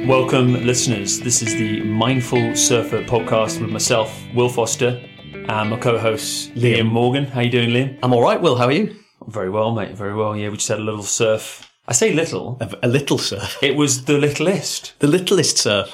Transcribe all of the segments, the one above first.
Welcome, listeners. This is the Mindful Surfer podcast with myself, Will Foster, and my co-host, Liam Morgan. How you doing, Liam? I'm all right, Will. How are you? Very well, mate. Very well. Yeah, we just had a little surf. I say little. A little surf. It was the littlest. The littlest surf.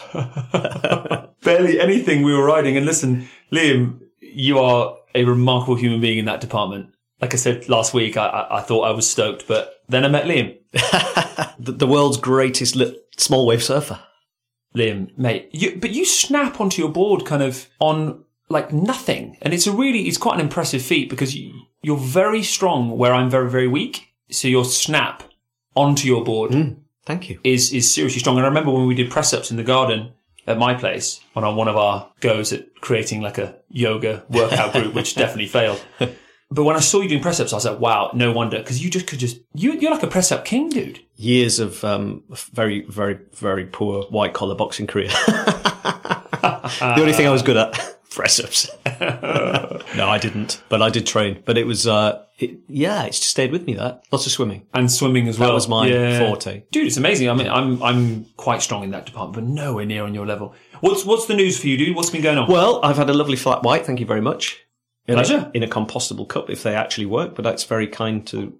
Barely anything we were riding. And listen, Liam, you are a remarkable human being in that department. Like I said last week, I thought I was stoked, but then I met Liam. The world's greatest small wave surfer. Liam, mate, you snap onto your board kind of on like nothing. And it's quite an impressive feat because you're very strong where I'm very, very weak. So your snap onto your board thank you. is seriously strong. And I remember when we did press-ups in the garden at my place on one of our goes at creating like a yoga workout group, which definitely failed. But when I saw you doing press-ups, I was like, wow, no wonder. Because you're like a press-up king, dude. Years of very, very, very poor white-collar boxing career. The only thing I was good at, press-ups. No, I didn't. But I did train. But it was, it just stayed with me, that. Lots of swimming. And swimming as well. That was my forte. Dude, it's amazing. I mean, I'm quite strong in that department, but nowhere near on your level. What's the news for you, dude? What's been going on? Well, I've had a lovely flat white. Thank you very much. Pleasure. In a compostable cup, if they actually work, but that's very kind to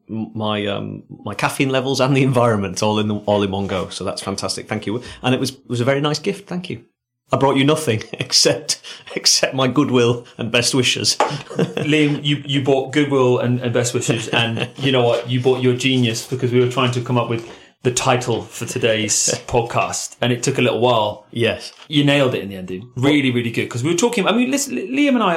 my caffeine levels and the environment all in one go. So that's fantastic. Thank you. And it was a very nice gift. Thank you. I brought you nothing except my goodwill and best wishes. Liam, you bought goodwill and best wishes, and you know what? You bought your genius because we were trying to come up with the title for today's podcast, and it took a little while. Yes. You nailed it in the end, dude. Really, really good. Because we were talking, I mean, listen, Liam and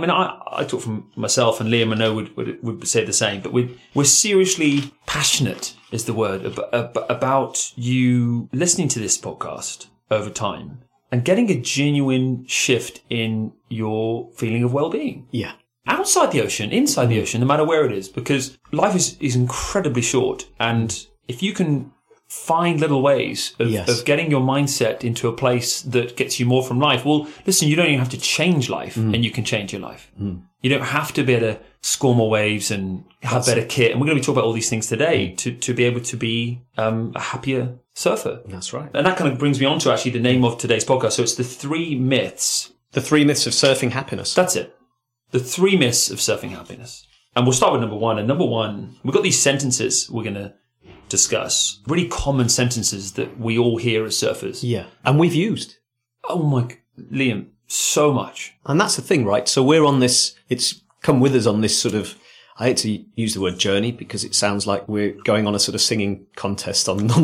I talk from myself, and Liam I know would say the same, but we're seriously passionate, is the word, about you listening to this podcast over time and getting a genuine shift in your feeling of well-being. Yeah. Outside the ocean, inside the ocean, no matter where it is, because life is incredibly short, and if you can find little ways of getting your mindset into a place that gets you more from life, well, listen, you don't even have to change life and you can change your life. You don't have to be able to score more waves and have better kit. And we're going to be talking about all these things today to be able to be a happier surfer. That's right. And that kind of brings me on to actually the name of today's podcast. So it's the 3 myths. The 3 myths of surfing happiness. That's it. The 3 myths of surfing happiness. And we'll start with number 1. And number 1, we've got these sentences we're going to discuss, really common sentences that we all hear as surfers. Yeah. And we've used. Oh my, Liam, so much. And that's the thing, right? So we're on this, it's come with us on this sort of, I hate to use the word journey because it sounds like we're going on a sort of singing contest on the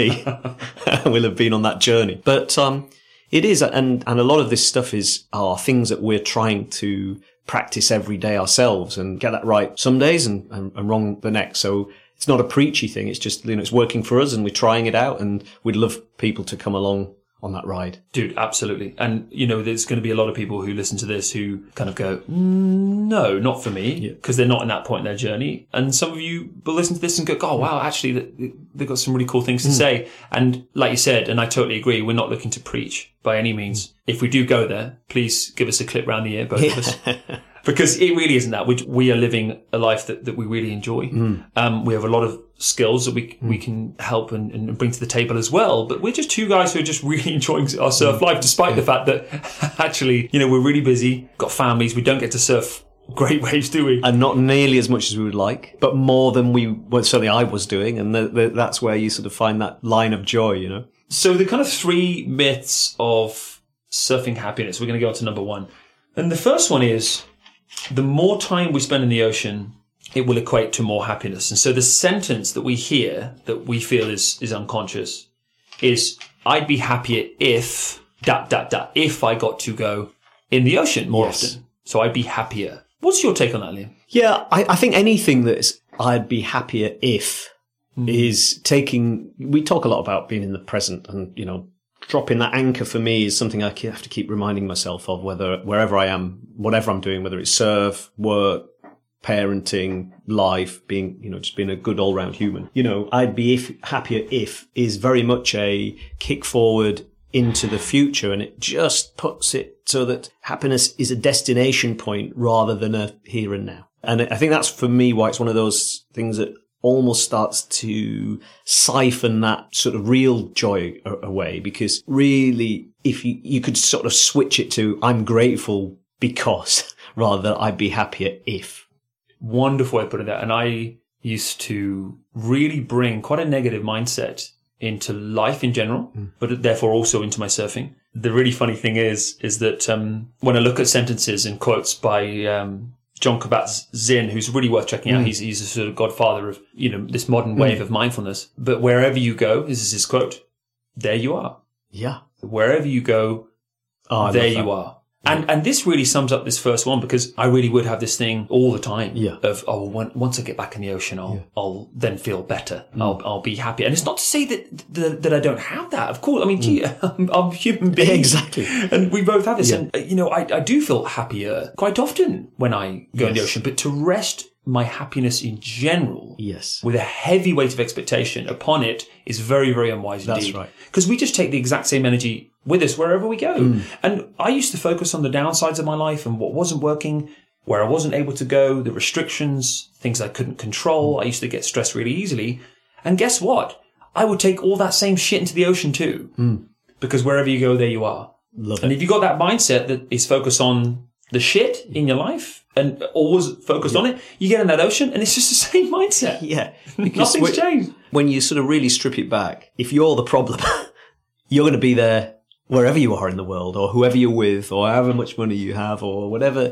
TV. We'll have been on that journey. But it is, and a lot of this stuff are things that we're trying to practice every day ourselves and get that right some days and wrong the next. So it's not a preachy thing. It's just, it's working for us and we're trying it out, and we'd love people to come along on that ride. Dude, absolutely. And, there's going to be a lot of people who listen to this who kind of go, no, not for me, because they're not in that point in their journey. And some of you will listen to this and go, oh, wow, actually, they've got some really cool things to say. And like you said, and I totally agree, we're not looking to preach by any means. If we do go there, please give us a clip round the ear, both of us. Because it really isn't that. We are living a life that we really enjoy. We have a lot of skills that we can help and bring to the table as well. But we're just 2 guys who are just really enjoying our surf life, despite the fact that actually, we're really busy, got families, we don't get to surf great waves, do we? And not nearly as much as we would like, but more than certainly I was doing. And that's where you sort of find that line of joy, So the kind of 3 myths of surfing happiness, we're going to go on to number 1. And the first one is, the more time we spend in the ocean, it will equate to more happiness. And so the sentence that we hear that we feel is unconscious is, I'd be happier if ... if I got to go in the ocean more often. So I'd be happier. What's your take on that, Liam? Yeah, I think anything that's I'd be happier if is we talk a lot about being in the present, and, dropping that anchor for me is something I have to keep reminding myself of, wherever I am, whatever I'm doing, whether it's surf, work, parenting, life, being, just being a good all-round human. I'd be happier if is very much a kick forward into the future, and it just puts it so that happiness is a destination point rather than a here and now. And I think that's, for me, why it's one of those things that almost starts to siphon that sort of real joy away, because really, if you could sort of switch it to, I'm grateful because, rather than I'd be happier if. Wonderful way of putting that. And I used to really bring quite a negative mindset into life in general, but therefore also into my surfing. The really funny thing is that when I look at sentences and quotes by John Kabat-Zinn, who's really worth checking out, he's a sort of godfather of this modern wave of mindfulness. But wherever you go, this is his quote, there you are. Yeah. Wherever you go, there you are. And this really sums up this first one, because I really would have this thing all the time of, once I get back in the ocean, I'll then feel better. I'll be happy. And it's not to say that I don't have that. Of course. I mean, gee, I'm a human being. Exactly. And we both have this. And, I do feel happier quite often when I go in the ocean, but to rest my happiness in general with a heavy weight of expectation upon it is very, very unwise indeed. That's right. Because we just take the exact same energy with us wherever we go. And I used to focus on the downsides of my life and what wasn't working, where I wasn't able to go, the restrictions, things I couldn't control. I used to get stressed really easily. And guess what? I would take all that same shit into the ocean too. Because wherever you go, there you are. Love it. And if you've got that mindset that is focused on the shit in your life and always focused on it, you get in that ocean and it's just the same mindset. Yeah. Nothing's changed. When you sort of really strip it back, if you're the problem, you're going to be there wherever you are in the world, or whoever you're with, or however much money you have, or whatever,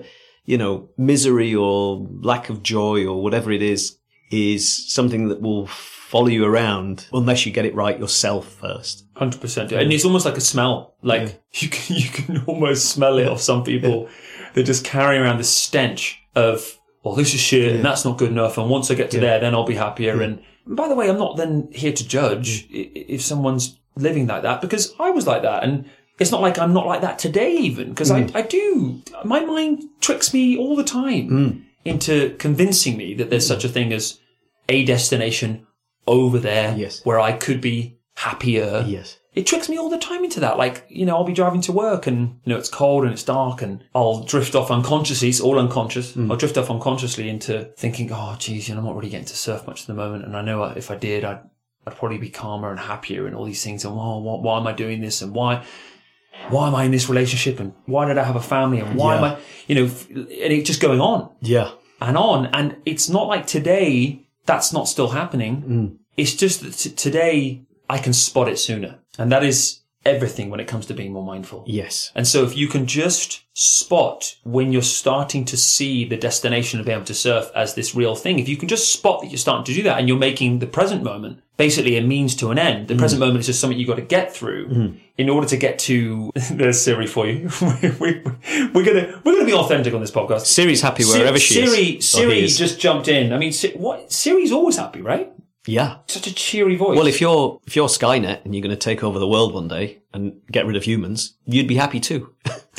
misery or lack of joy or whatever it is something that will follow you around unless you get it right yourself first. 100%. And it's almost like a smell. Like you can almost smell it of some people. They're just carrying around the stench of, well, this is shit and that's not good enough. And once I get to there, then I'll be happier. And by the way, I'm not then here to judge if someone's living like that, because I was like that. And it's not like I'm not like that today even, because I do. My mind tricks me all the time into convincing me that there's such a thing as a destination over there where I could be happier. Yes. It tricks me all the time into that. Like, I'll be driving to work and, it's cold and it's dark and I'll drift off unconsciously. It's all unconscious. I'll drift off unconsciously into thinking, oh, geez, I'm not really getting to surf much at the moment. And I know if I did, I'd probably be calmer and happier and all these things. And why am I doing this? And why am I in this relationship? And why did I have a family? And why am I, and it's just going on. Yeah. And on. And it's not like today that's not still happening. It's just that today I can spot it sooner. And that is everything when it comes to being more mindful. Yes. And so if you can just spot when you're starting to see the destination of being able to surf as this real thing, if you can just spot that you're starting to do that and you're making the present moment basically a means to an end. The present moment is just something you've got to get through in order to get to, there's Siri for you. we're gonna be authentic on this podcast. Siri's happy wherever she is. Siri just jumped in. I mean, Siri's always happy, right? Yeah. Such a cheery voice. Well, if you're Skynet and you're going to take over the world one day and get rid of humans, you'd be happy too.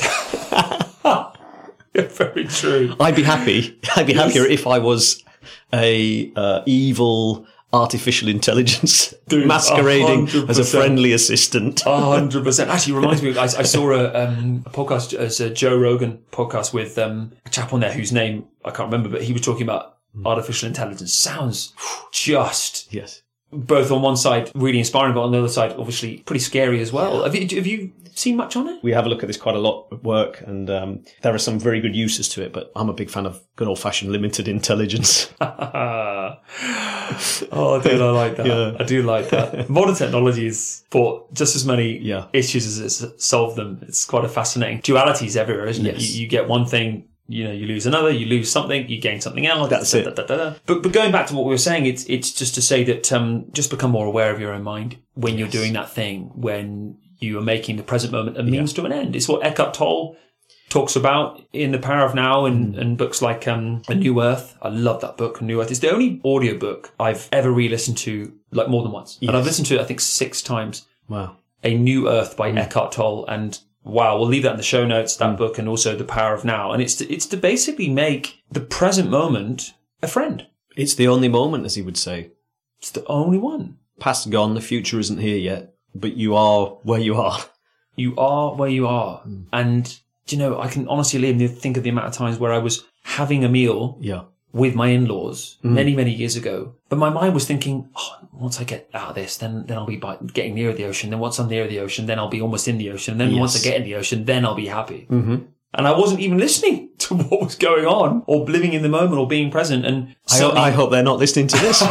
Very true. I'd be happy. I'd be happier if I was a evil artificial intelligence masquerading 100%. As a friendly assistant. 100%. Actually, it reminds me, I saw a podcast, as a Joe Rogan podcast with a chap on there whose name I can't remember, but he was talking about artificial intelligence. Sounds just both on one side really inspiring, but on the other side obviously pretty scary as well. Have you seen much on it? We have a look at this quite a lot at work, and there are some very good uses to it, but I'm a big fan of good old-fashioned limited intelligence. Oh, dude, I like that. I do like that. Modern technology has brought just as many issues as it's solved them. It's quite a fascinating dualities everywhere, isn't it? You get one thing, you lose another, you lose something, you gain something else. That's it. But going back to what we were saying, it's just to say that just become more aware of your own mind when you're doing that thing, when you are making the present moment a means to an end. It's what Eckhart Tolle talks about in The Power of Now and books like A New Earth. I love that book, A New Earth. It's the only audiobook I've ever re-listened to like more than once. Yes. And I've listened to it, I think, 6 times. Wow. A New Earth by Eckhart Tolle. And wow, we'll leave that in the show notes, that book, and also The Power of Now. And it's to basically make the present moment a friend. It's the only moment, as he would say. It's the only one. Past gone, the future isn't here yet, but you are where you are. You are where you are. And, I can honestly, Liam, think of the amount of times where I was having a meal with my in-laws many, many years ago. But my mind was thinking, once I get out of this, then I'll be getting near the ocean. Then once I'm near the ocean, then I'll be almost in the ocean. And then once I get in the ocean, then I'll be happy. Mm-hmm. And I wasn't even listening to what was going on or living in the moment or being present. And I hope they're not listening to this.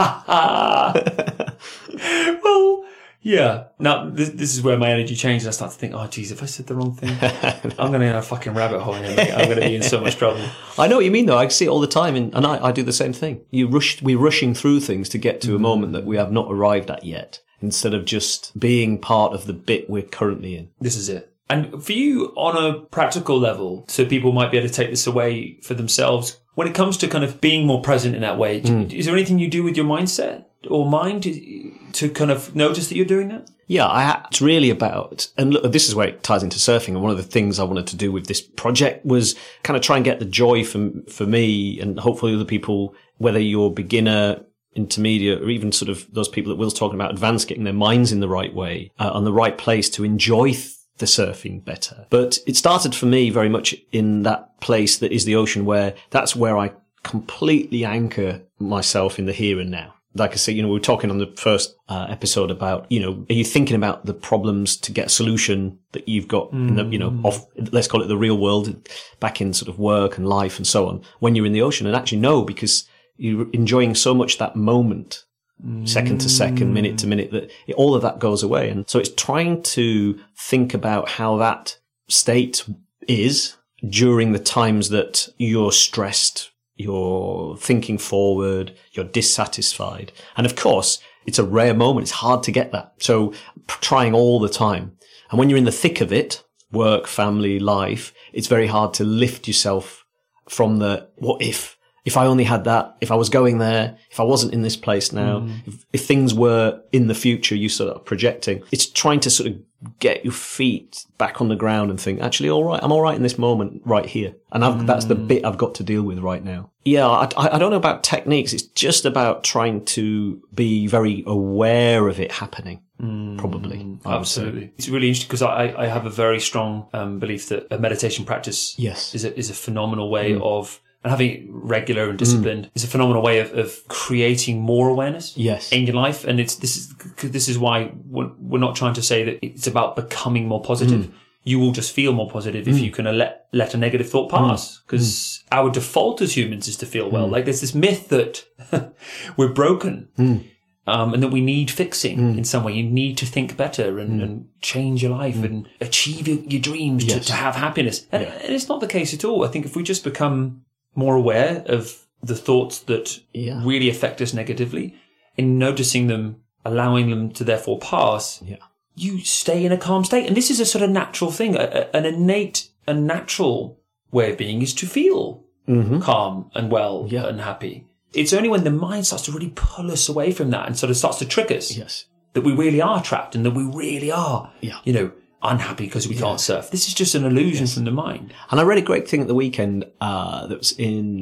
Well, yeah. Now, this is where my energy changes. I start to think, oh, geez, if I said the wrong thing, I'm going to get a fucking rabbit hole here, mate. I'm going to be in so much trouble. I know what you mean, though. I see it all the time, and I do the same thing. We're rushing through things to get to a moment that we have not arrived at yet, instead of just being part of the bit we're currently in. This is it. And for you, on a practical level, so people might be able to take this away for themselves, when it comes to kind of being more present in that way, is there anything you do with your mindset or mind to kind of notice that you're doing that? Yeah, it's really about, and look, this is where it ties into surfing. And one of the things I wanted to do with this project was kind of try and get the joy for me and hopefully other people, whether you're beginner, intermediate, or even sort of those people that Will's talking about, advanced, getting their minds in the right way, on the right place to enjoy the surfing better. But it started for me very much in that place that is the ocean, where that's where I completely anchor myself in the here and now. Like I say, we were talking on the first episode about, are you thinking about the problems to get a solution that you've got in the, let's call it the real world, back in sort of work and life and so on, when you're in the ocean? And actually no, because you're enjoying so much that moment, second to second, minute to minute, that all of that goes away. And so it's trying to think about how that state is during the times that you're stressed, you're thinking forward, you're dissatisfied. And of course, it's a rare moment. It's hard to get that. So trying all the time. And when you're in the thick of it, work, family, life, it's very hard to lift yourself from the what if I only had that, if I was going there, if I wasn't in this place now, if things were in the future, you sort of projecting. It's trying to sort of get your feet back on the ground and think, actually, all right, I'm all right in this moment right here. And that's the bit I've got to deal with right now. Yeah, I don't know about techniques. It's just about trying to be very aware of it happening. Probably. Absolutely. It's really interesting because I have a very strong belief that a meditation practice is a phenomenal way of, and having it regular and disciplined is a phenomenal way of creating more awareness in your life. And this is why we're not trying to say that it's about becoming more positive. You will just feel more positive if you can let a negative thought pass, because our default as humans is to feel well. Like there's this myth that we're broken. And that we need fixing in some way. You need to think better and change your life and achieve your dreams to have happiness. And it's not the case at all. I think if we just become more aware of the thoughts that really affect us negatively, in noticing them, allowing them to therefore pass, you stay in a calm state. And this is a sort of natural thing. An innate and natural way of being is to feel calm and well and happy. It's only when the mind starts to really pull us away from that and sort of starts to trick us that we really are trapped and that we really are, unhappy because we can't surf. This is just an illusion from the mind. And I read a great thing at the weekend that was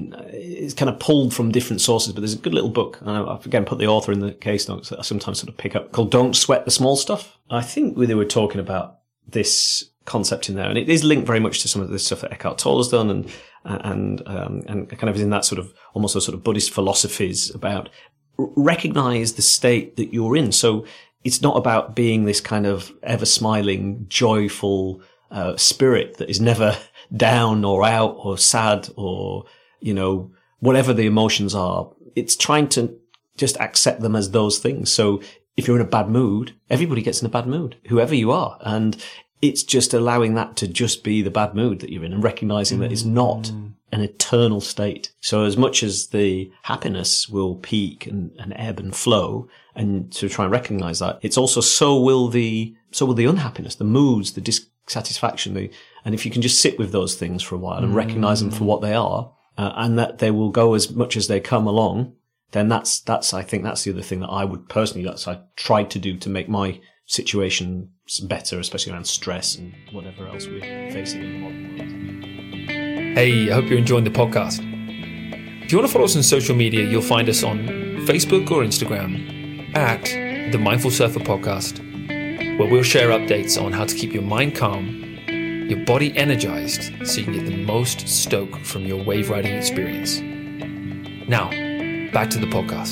it's kind of pulled from different sources, but there's a good little book, and I've again put the author in the case notes that I sometimes sort of pick up, called Don't Sweat the Small Stuff. I think they were talking about this concept in there, and it is linked very much to some of the stuff that Eckhart Tolle has done and kind of in that sort of almost those sort of Buddhist philosophies about recognize the state that you're in. So it's not about being this kind of ever smiling, joyful spirit that is never down or out or sad or, whatever the emotions are. It's trying to just accept them as those things. So if you're in a bad mood, everybody gets in a bad mood, whoever you are. And it's just allowing that to just be the bad mood that you're in and recognizing that it's not an eternal state. So as much as the happiness will peak and ebb and flow, and to try and recognize that, it's also so will the unhappiness, the moods, the dissatisfaction, and if you can just sit with those things for a while and recognize them for what they are, and that they will go as much as they come along, then that's I think that's the other thing that I would personally, I tried to do to make my situation better, especially around stress and whatever else we're facing in the modern world. Hey, I hope you're enjoying the podcast. If you want to follow us on social media, you'll find us on Facebook or Instagram at the Mindful Surfer Podcast, where we'll share updates on how to keep your mind calm, your body energized, so you can get the most stoke from your wave riding experience. Now, back to the podcast.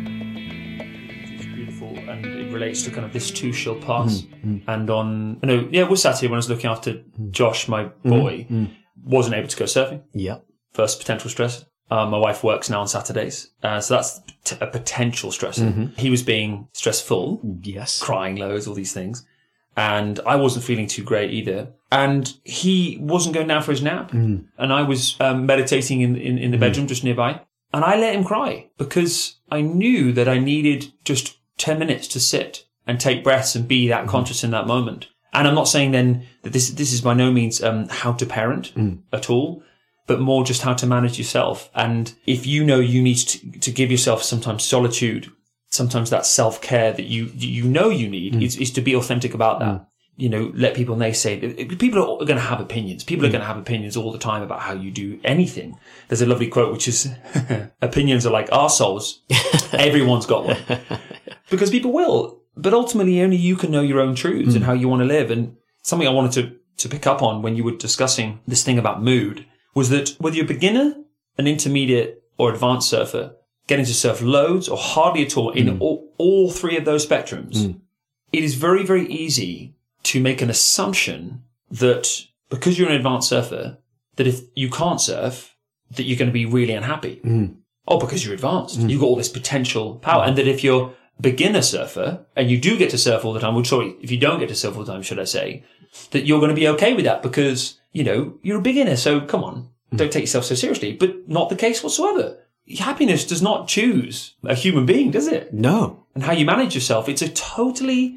It's beautiful, and it relates to kind of this too shall pass. And we're sat here when I was looking after Josh, my boy, wasn't able to go surfing. Yeah. First potential stress. My wife works now on Saturdays, so that's a potential stressor. He was being stressful, Yes. crying loads, all these things. And I wasn't feeling too great either. And he wasn't going down for his nap. And I was meditating in the bedroom just nearby. And I let him cry because I knew that I needed just 10 minutes to sit and take breaths and be that conscious in that moment. And I'm not saying then that this is by no means how to parent at all, but more just how to manage yourself. And if you know you need to give yourself sometimes solitude, sometimes that self-care that you know you need is to be authentic about that. You know, let people naysay. People are going to have opinions. People are going to have opinions all the time about how you do anything. There's a lovely quote, which is, opinions are like arseholes. Everyone's got one. Because people will. But ultimately, only you can know your own truths and how you want to live. And something I wanted to pick up on when you were discussing this thing about mood was that whether you're a beginner, an intermediate, or advanced surfer, getting to surf loads or hardly at all in all three of those spectrums, it is very, very easy to make an assumption that because you're an advanced surfer, that if you can't surf, that you're going to be really unhappy. Oh, because you're advanced. You've got all this potential power. And that if you're a beginner surfer and you do get to surf all the time, if you don't get to surf all the time, should I say, that you're going to be okay with that because, you know, you're a beginner. So come on, don't take yourself so seriously. But not the case whatsoever. Happiness does not choose a human being, does it? No. And how you manage yourself, it's a totally...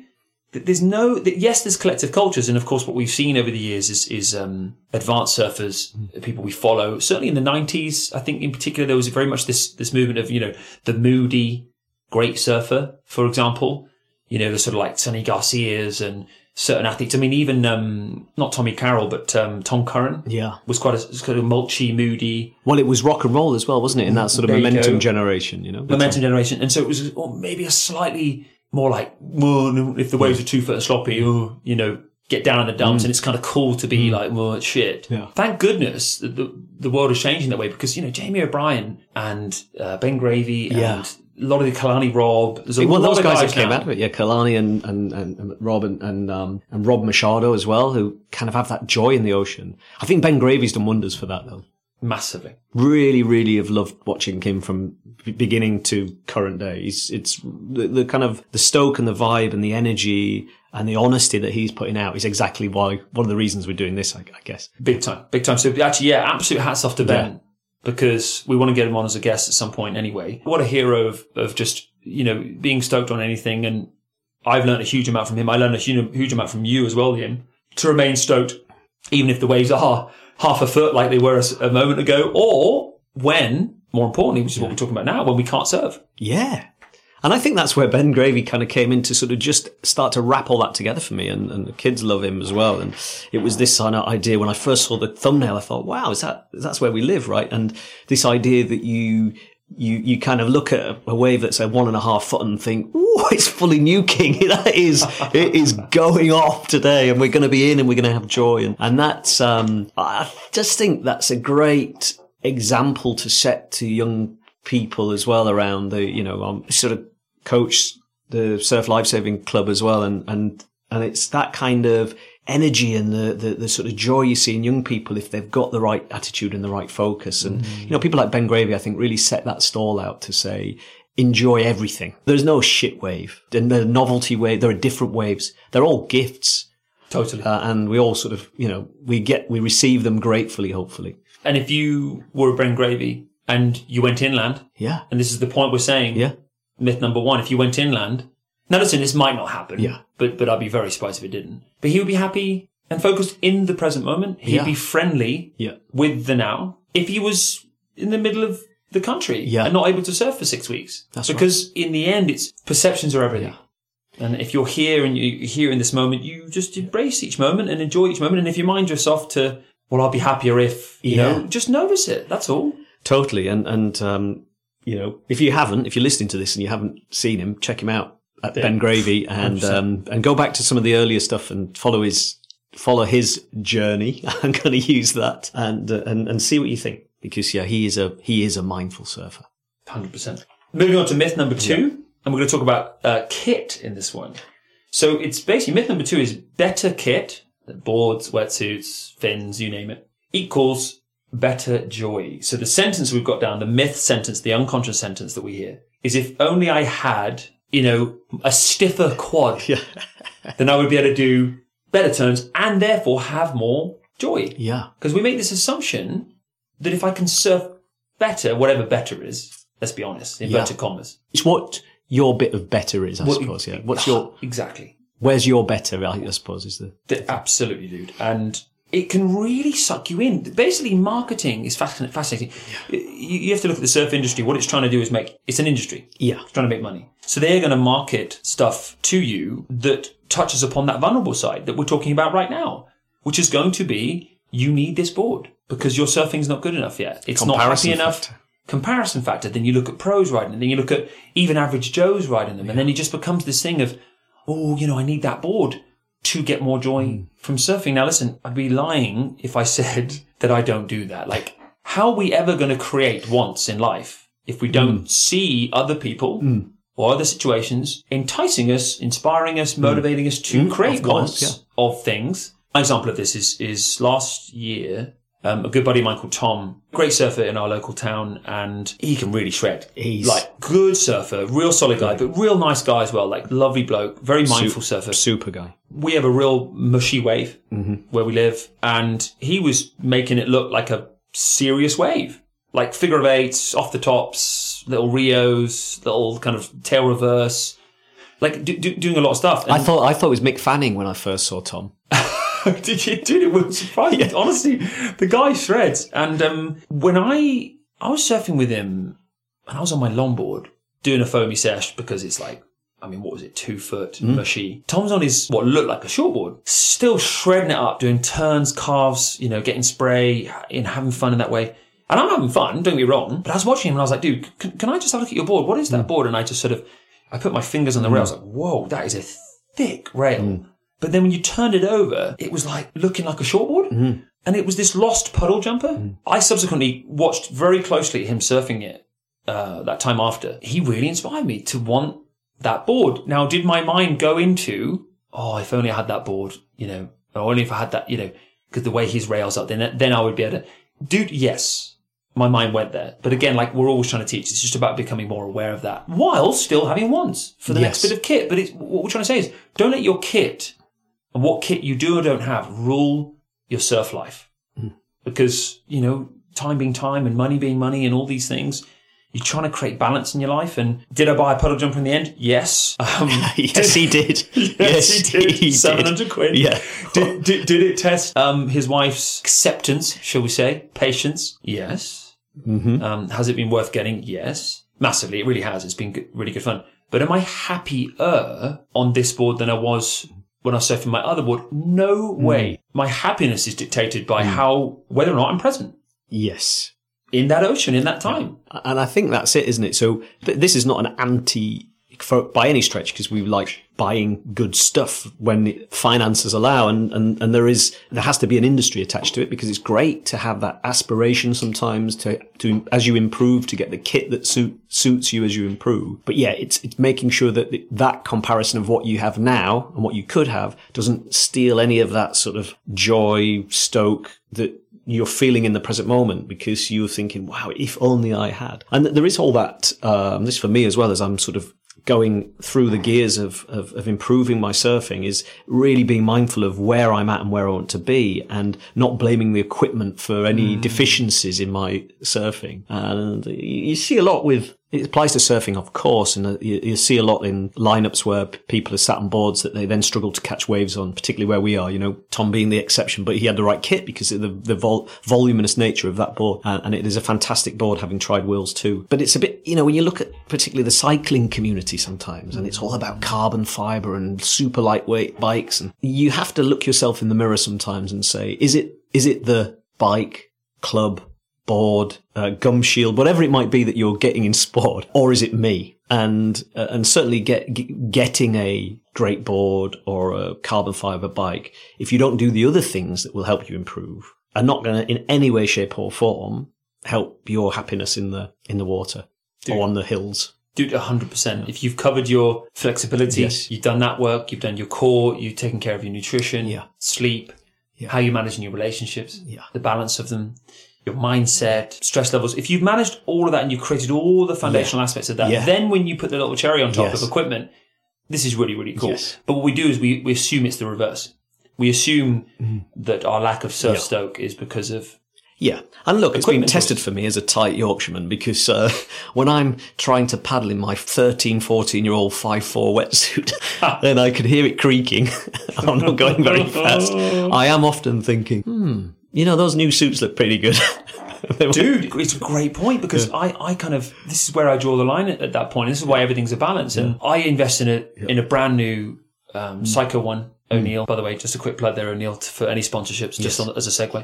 There's collective cultures, and of course what we've seen over the years is advanced surfers, people we follow. Certainly in the 90s, I think in particular, there was very much this movement of, you know, the moody great surfer, for example. You know, the sort of like Sonny Garcias and certain athletes. I mean, even not Tommy Carroll, but Tom Curran. Yeah. Was quite a mulchy, moody. Well, it was rock and roll as well, wasn't it? In that sort of momentum generation, you know? Momentum generation. And so it was maybe a slightly... more like, well, if the waves are 2 foot sloppy, you know, get down in the dumps, and it's kind of cool to be like, well, it's shit. Yeah. Thank goodness that the world is changing that way because, you know, Jamie O'Brien and Ben Gravy and a lot of the Kalani Rob. There's a lot those of guys guys that came now. out of it, Kalani and Rob and Rob Machado as well, who kind of have that joy in the ocean. I think Ben Gravy's done wonders for that, though. Massively. Really, really have loved watching him from beginning to current day. It's the kind of the stoke and the vibe and the energy and the honesty that he's putting out is exactly one of the reasons we're doing this, I guess. Big time. So actually, absolute hats off to Ben because we want to get him on as a guest at some point anyway. What a hero of just, you know, being stoked on anything. And I've learned a huge amount from him. I learned a huge amount from you as well, Liam, to remain stoked, even if the waves are half a foot like they were a moment ago, or when, more importantly, which is what we're talking about now, when we can't serve. Yeah. And I think that's where Ben Gravy kind of came in to sort of just start to wrap all that together for me. And the kids love him as well. And it was this kind of idea when I first saw the thumbnail, I thought, wow, that's where we live, right? And this idea that you kind of look at a wave that's a 1.5 foot and think, oh, it's fully nuking. It is going off today and we're going to be in and we're going to have joy. And that's, I just think that's a great example to set to young people as well around the, you know, sort of coach the Surf Lifesaving Club as well. And it's that kind of energy and the sort of joy you see in young people if they've got the right attitude and the right focus. And, you know, people like Ben Gravy, I think, really set that stall out to say, enjoy everything. There's no shit wave. And the novelty wave, there are different waves. They're all gifts. Totally. And we all sort of, you know, we receive them gratefully, hopefully. And if you were a Ben Gravy and you went inland, and this is the point we're saying, myth number 1, if you went inland, now listen, this might not happen, but I'd be very surprised if it didn't. But he would be happy and focused in the present moment. He'd be friendly with the now. If he was in the middle of the country and not able to surf for 6 weeks. That's because in the end, it's perceptions are everything. And if you're here and you're here in this moment, you just embrace each moment and enjoy each moment. And if your mind drifts off to, well, I'll be happier if, you know, just notice it. That's all. Totally. And you know, if you're listening to this and you haven't seen him, check him out at Ben Gravy and go back to some of the earlier stuff and follow his journey. I'm going to use that and see what you think because he is a mindful surfer. 100%. Moving on to myth number 2, and we're going to talk about kit in this one. So it's basically myth number 2 is better kit, boards, wetsuits, fins, you name it, equals better joy. So the sentence we've got down, the myth sentence, the unconscious sentence that we hear is if only I had, a stiffer quad, then I would be able to do better turns and therefore have more joy. Yeah. Because we make this assumption that if I can surf better, whatever better is, let's be honest, inverted commas. It's what your bit of better is, I suppose. Yeah. What's your exactly? Where's your better? I suppose is absolutely, dude. And it can really suck you in. Basically, marketing is fascinating. Yeah. You have to look at the surf industry. What it's trying to do is it's an industry. Yeah. It's trying to make money. So they're going to market stuff to you that touches upon that vulnerable side that we're talking about right now, which is going to be, you need this board because your surfing's not good enough yet. It's not happy enough. Comparison factor. Then you look at pros riding, and then you look at even average Joes riding them, and then it just becomes this thing of, I need that board to get more joy from surfing. Now, listen, I'd be lying if I said that I don't do that. Like, how are we ever going to create wants in life if we don't see other people or other situations enticing us, inspiring us, motivating us to create wants of things? An example of this is last year. A good buddy of mine called Tom, great surfer in our local town, and he can really shred. He's like good surfer, real solid guy, but real nice guy as well, like lovely bloke, very mindful surfer. Super guy. We have a real mushy wave where we live, and he was making it look like a serious wave, like figure of eights, off the tops, little Rios, little kind of tail reverse, like doing a lot of stuff. And I thought it was Mick Fanning when I first saw Tom. Dude, it wouldn't surprise me. Honestly, the guy shreds. And when I was surfing with him, and I was on my longboard doing a foamy sesh because it's like, what was it, 2 foot mushy. Tom's on his what looked like a shortboard, still shredding it up, doing turns, carves, getting spray, having fun in that way. And I'm having fun, don't get me wrong. But I was watching him and I was like, dude, can I just have a look at your board? What is that board? And I just I put my fingers on the rail. I was like, whoa, that is a thick rail. But then when you turned it over, it was like looking like a shortboard. And it was this lost puddle jumper. I subsequently watched very closely him surfing it that time after. He really inspired me to want that board. Now, did my mind go into, if only I had that board, or only if I had that, because the way his rails up, then I would be able to. Dude, yes, my mind went there. But again, like we're always trying to teach, it's just about becoming more aware of that while still having wants for the next bit of kit. But what we're trying to say is don't let your kit and what kit you do or don't have rule your surf life. Because, time being time and money being money and all these things, you're trying to create balance in your life. And did I buy a puddle jumper in the end? Yes. Yes, he did. Yes, he did. 700 quid. Yeah. Did it test his wife's acceptance, shall we say? Patience? Yes. Has it been worth getting? Yes. Massively. It really has. It's been really good fun. But am I happier on this board than I was when I was surfing my other board? No way. My happiness is dictated by whether or not I'm present. Yes. In that ocean, in that time. And I think that's it, isn't it? So this is not an anti by any stretch, because we like buying good stuff when finances allow, and there has to be an industry attached to it, because it's great to have that aspiration sometimes to as you improve, to get the kit that suits you as you improve. But yeah, it's making sure that that comparison of what you have now and what you could have doesn't steal any of that sort of joy, stoke that you're feeling in the present moment, because you're thinking, wow, if only I had. And there is all that, this for me as well, as I'm sort of going through the gears of improving my surfing, is really being mindful of where I'm at and where I want to be, and not blaming the equipment for any deficiencies in my surfing. And you see a lot it applies to surfing, of course, and you see a lot in lineups where people are sat on boards that they then struggle to catch waves on, particularly where we are, Tom being the exception, but he had the right kit because of the voluminous nature of that board. And it is a fantastic board, having tried Will's too. But it's a bit, when you look at particularly the cycling community sometimes, and it's all about carbon fiber and super lightweight bikes, and you have to look yourself in the mirror sometimes and say, is it the bike, club, board, gum shield, whatever it might be that you're getting in sport, or is it me? And certainly getting a great board or a carbon fiber bike, if you don't do the other things that will help you improve, are not going to in any way, shape or form help your happiness in the water. or on the hills. Dude, 100%. If you've covered your flexibility, you've done that work, you've done your core, you've taken care of your nutrition, sleep, how you're managing your relationships, the balance of them, your mindset, stress levels. If you've managed all of that and you've created all the foundational aspects of that, then when you put the little cherry on top of equipment, this is really, really cool. Yes. But what we do is we assume it's the reverse. We assume that our lack of surf stoke is because of... Yeah. And look, it's been tested for me as a tight Yorkshireman because when I'm trying to paddle in my 13, 14-year-old 5'4" wetsuit and I could hear it creaking, I'm not going very fast, I am often thinking, those new suits look pretty good. Dude, it's a great point because I kind of, this is where I draw the line at that point. This is why everything's a balance. And I invest in a brand new Psycho One. O'Neill, by the way, just a quick plug there, O'Neill, for any sponsorships, just as a segue.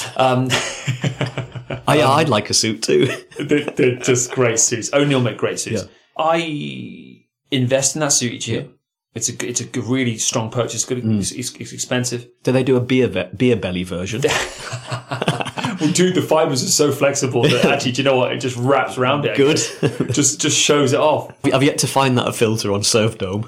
I'd like a suit too. They're just great suits. O'Neill make great suits. Yeah. I invest in that suit each year. It's a really strong purchase. It's expensive. Do they do a beer belly version? Well, dude, the fibers are so flexible that actually, do you know what? It just wraps around it. Good. Just shows it off. I've yet to find that a filter on Surf Dome.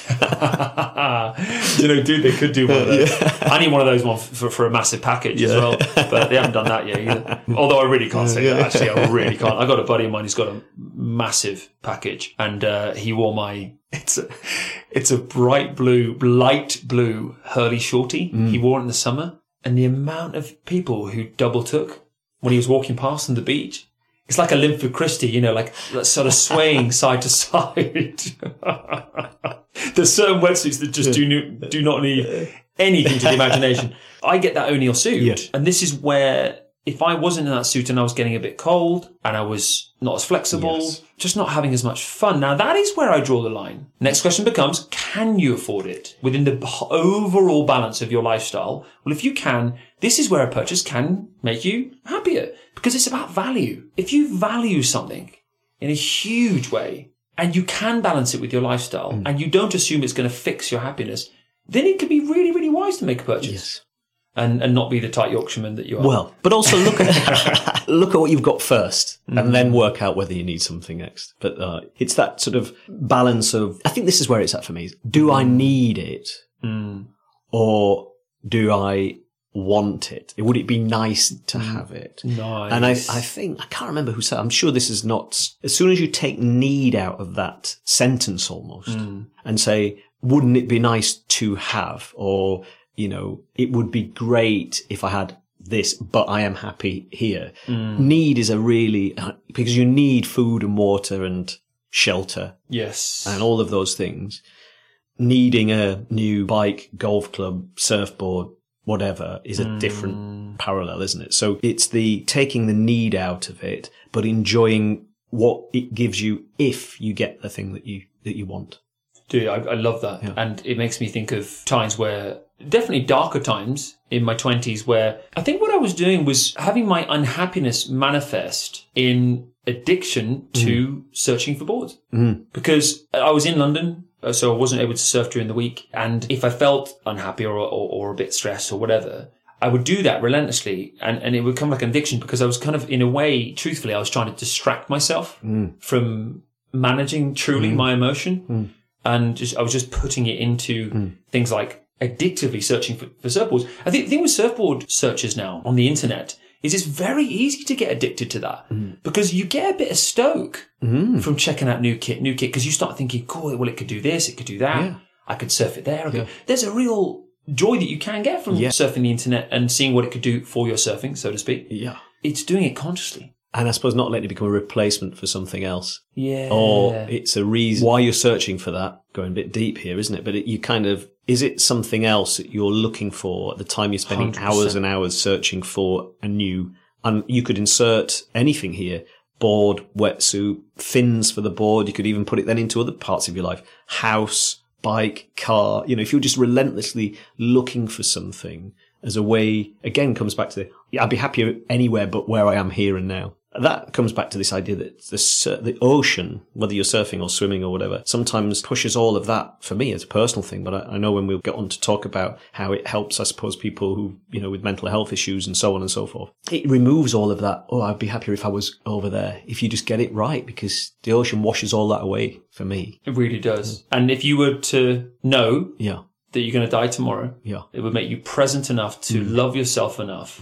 Dude, they could do one of those. I need one of those for a massive package as well, but they haven't done that yet either. Although I really can't say that. Actually, I really can't. I got a buddy of mine who's got a massive package, and he wore my. It's a light blue Hurley shorty. He wore it in the summer, and the amount of people who double took when he was walking past on the beach. It's like a Linford Christie, like sort of swaying side to side. There's certain wetsuits that just do not need anything to the imagination. I get that O'Neill suit, and this is where if I wasn't in that suit and I was getting a bit cold and I was not as flexible, just not having as much fun. Now that is where I draw the line. Next question becomes, can you afford it within the overall balance of your lifestyle? Well, if you can, this is where a purchase can make you happier because it's about value. If you value something in a huge way and you can balance it with your lifestyle and you don't assume it's going to fix your happiness, then it can be really, really wise to make a purchase. Yes. And not be the tight Yorkshireman that you are. Well, but also look at what you've got first, and then work out whether you need something next. But it's that sort of balance of. I think this is where it's at for me. Do I need it, or do I want it? Would it be nice to have it? Nice. And I think I can't remember who said. I'm sure this is not. As soon as you take need out of that sentence, almost, and say, "Wouldn't it be nice to have?" or it would be great if I had this, but I am happy here. Need is because you need food and water and shelter. Yes. And all of those things. Needing a new bike, golf club, surfboard, whatever is a different parallel, isn't it? So it's the taking the need out of it, but enjoying what it gives you if you get the thing that you want. Dude, I love that. Yeah. And it makes me think of times where, definitely darker times in my 20s, where I think what I was doing was having my unhappiness manifest in addiction to searching for boards. Because I was in London, so I wasn't able to surf during the week. And if I felt unhappy or a bit stressed or whatever, I would do that relentlessly. And it would come like an addiction because I was kind of, in a way, truthfully, I was trying to distract myself from managing truly my emotion. And I was just putting it into things like addictively searching for surfboards. I think the thing with surfboard searches now on the internet is it's very easy to get addicted to that because you get a bit of stoke from checking out new kit, because you start thinking, cool, well, it could do this, it could do that. Yeah. I could surf it there. Yeah. There's a real joy that you can get from surfing the internet and seeing what it could do for your surfing, so to speak. Yeah. It's doing it consciously. And I suppose not letting it become a replacement for something else. Yeah. Or it's a reason why you're searching for that. Going a bit deep here, isn't it? But is it something else that you're looking for at the time you're spending 100%. Hours and hours searching for a new, and you could insert anything here, board, wetsuit, fins for the board. You could even put it then into other parts of your life. House, bike, car. If you're just relentlessly looking for something as a way, again, comes back to, I'd be happier anywhere but where I am here and now. that comes back to this idea that the ocean, whether you're surfing or swimming or whatever, sometimes pushes all of that, for me, as a personal thing. But I know when we'll get on to talk about how it helps, I suppose, people who, with mental health issues and so on and so forth, it removes all of that. Oh, I'd be happier if I was over there. If you just get it right, because the ocean washes all that away for me. It really does. And if you were to know that you're going to die tomorrow, it would make you present enough to love yourself enough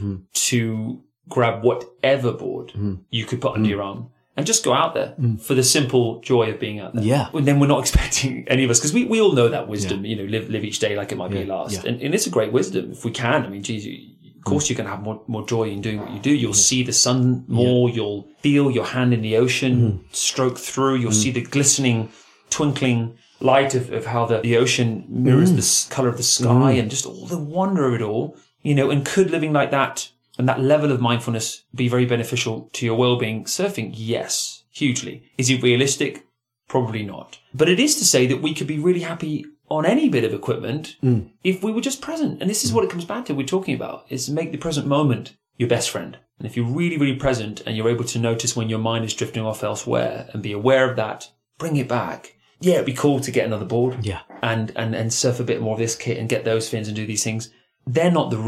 to grab whatever board you could put under your arm and just go out there for the simple joy of being out there. Yeah. And then we're not expecting any of us, because we all know that wisdom, live each day like it might be your last. And it's a great wisdom if we can. I mean, geez, of course you're going to have more joy in doing what you do. You'll see the sun more. You'll feel your hand in the ocean stroke through. You'll see the glistening, twinkling light of how the ocean mirrors the colour of the sky and just all the wonder of it all, and could living like that and that level of mindfulness be very beneficial to your well-being? Surfing, yes, hugely. Is it realistic? Probably not. But it is to say that we could be really happy on any bit of equipment if we were just present. And this is what it comes back to, we're talking about, is make the present moment your best friend. And if you're really, really present and you're able to notice when your mind is drifting off elsewhere and be aware of that, bring it back. Yeah, it'd be cool to get another board and surf a bit more of this kit and get those fins and do these things. They're not the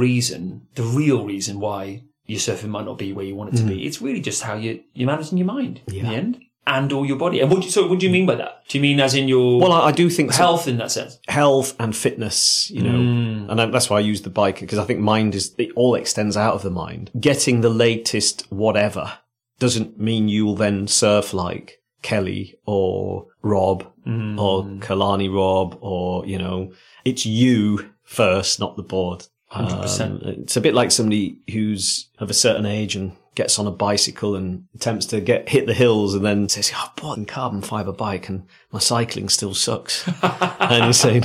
real reason why your surfing might not be where you want it to be. It's really just how you're managing your mind in the end and all your body. And what do you mean by that? Do you mean as in your I do think health in that sense? Health and fitness, and that's why I use the bike, because I think it all extends out of the mind. Getting the latest whatever doesn't mean you'll then surf like Kelly or Rob or Kalani Rob or, it's you first, not the board. 100%. It's a bit like somebody who's of a certain age and gets on a bicycle and attempts to hit the hills and then says, I bought a carbon fibre bike and my cycling still sucks. And you're saying,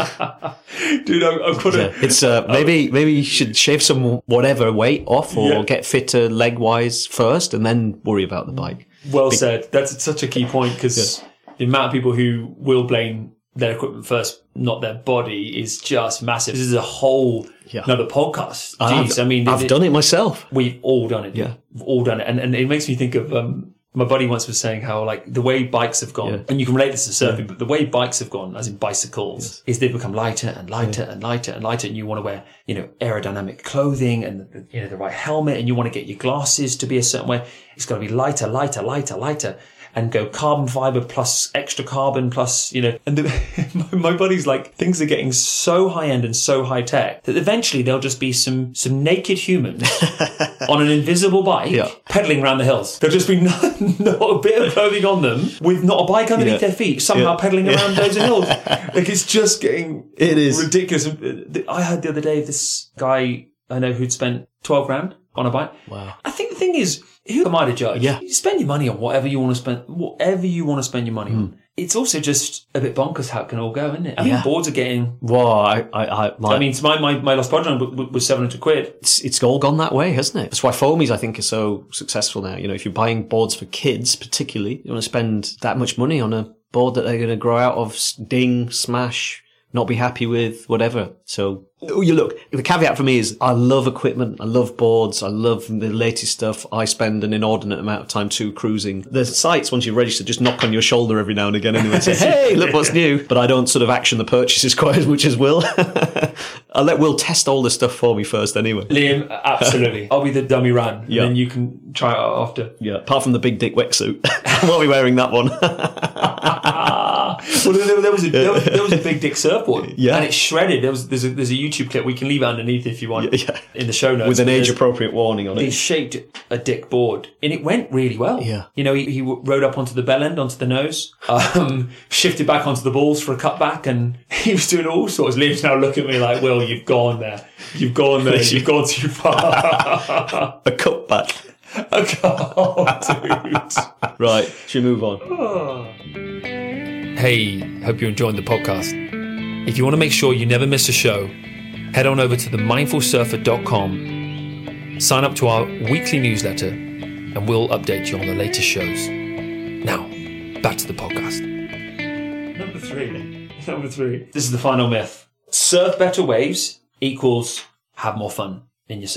dude, I've got it. It's maybe you should shave some whatever weight off or get fitter leg-wise first and then worry about the bike. Well said. That's such a key point, because the amount of people who will blame their equipment first, not their body, is just massive. This is a whole another podcast. Jeez, I've done it myself. We've all done it. Yeah, we've all done it, and it makes me think of my buddy once was saying how, like, the way bikes have gone, and you can relate this to surfing, but the way bikes have gone, as in bicycles, is they've become lighter and lighter and lighter and lighter, and you want to wear, aerodynamic clothing and the right helmet, and you want to get your glasses to be a certain way. It's got to be lighter, lighter, lighter, lighter. And go carbon fibre plus extra carbon plus, and my buddy's like, things are getting so high end and so high tech that eventually there'll just be some naked humans on an invisible bike pedaling around the hills. There'll just be not a bit of clothing on them with not a bike underneath their feet, somehow pedaling around those hills. Like, it's just getting ridiculous. I heard the other day of this guy I know who'd spent 12 grand on a bike. Wow. I think the thing is, who am I to judge? Yeah. You spend your money on whatever you want to spend your money on. It's also just a bit bonkers how it can all go, isn't it? I mean, boards are getting... Well, my Lost Project was 700 quid. It's all gone that way, hasn't it? That's why foamies, I think, are so successful now. If you're buying boards for kids, particularly, you want to spend that much money on a board that they're going to grow out of, ding, smash, not be happy with, whatever. So, the caveat for me is I love equipment, I love boards, I love the latest stuff. I spend an inordinate amount of time too cruising. The sites, once you register, just knock on your shoulder every now and again anyway and say, hey, look what's new. But I don't sort of action the purchases quite as much as Will. I'll let Will test all the stuff for me first anyway. Liam, absolutely. I'll be the dummy ran, and then you can try it out after. Yeah, apart from the big dick wetsuit. I won't be wearing that one. Well, there was a big dick surfboard, and it's shredded. There's a YouTube clip, we can leave it underneath if you want, in the show notes, with an age-appropriate warning on it. He shaped a dick board, and it went really well. Yeah, he rode up onto the bell end, onto the nose, shifted back onto the balls for a cutback, and he was doing all sorts. Liam's now looking at me like, "Will, you've gone there. You've gone too far." A cutback. Dude. Right, should we move on? Hey, hope you're enjoying the podcast. If you want to make sure you never miss a show, head on over to themindfulsurfer.com, sign up to our weekly newsletter, and we'll update you on the latest shows. Now, back to the podcast. Number three. This is the final myth. Surf better waves equals have more fun in your surfing.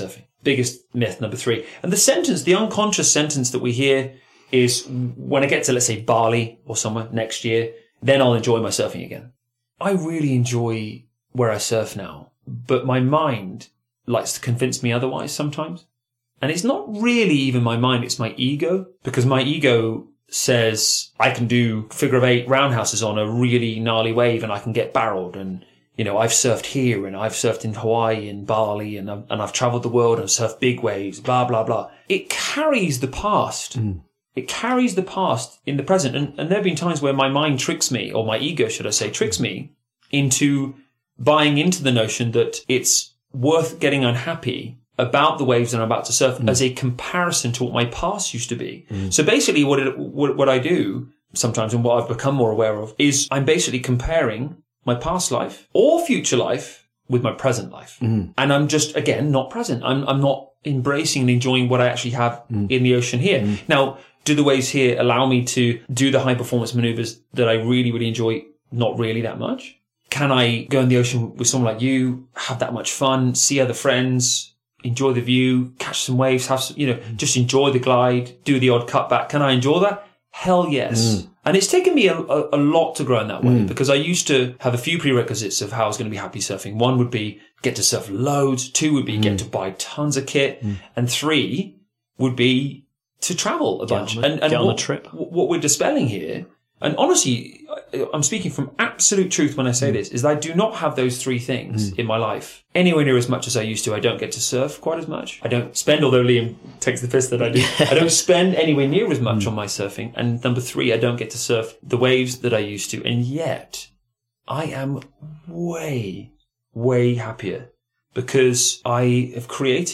biggest myth, number 3. And the unconscious sentence that we hear is, when I get to, let's say, Bali or somewhere next year, then I'll enjoy my surfing again. I really enjoy where I surf now, but my mind likes to convince me otherwise sometimes. And it's not really even my mind, it's my ego, because my ego says I can do figure of 8 roundhouses on a really gnarly wave and I can get barreled, and I've surfed here and I've surfed in Hawaii and Bali and I've traveled the world and surfed big waves, blah, blah, blah. It carries the past. It carries the past in the present. And there have been times where my mind tricks me, or my ego, should I say, tricks me into buying into the notion that it's worth getting unhappy about the waves that I'm about to surf as a comparison to what my past used to be. So basically what I do sometimes, and what I've become more aware of, is I'm basically comparing my past life or future life with my present life. And I'm just, again, not present. I'm not embracing and enjoying what I actually have in the ocean here. Now, do the waves here allow me to do the high performance maneuvers that I really, really enjoy? Not really that much. Can I go in the ocean with someone like you, have that much fun, see other friends, enjoy the view, catch some waves, just enjoy the glide, do the odd cutback? Can I enjoy that? Hell yes. And it's taken me a lot to grow in that way, because I used to have a few prerequisites of how I was going to be happy surfing. 1 would be get to surf loads. 2 would be get to buy tons of kit. And 3 would be to travel a bunch. And get on a trip. What we're dispelling here, and honestly, I'm speaking from absolute truth when I say this, is that I do not have those 3 things in my life anywhere near as much as I used to. I don't get to surf quite as much. I don't spend, although Liam takes the piss that I do, I don't spend anywhere near as much on my surfing. And number 3, I don't get to surf the waves that I used to. And yet, I am way, way happier because I have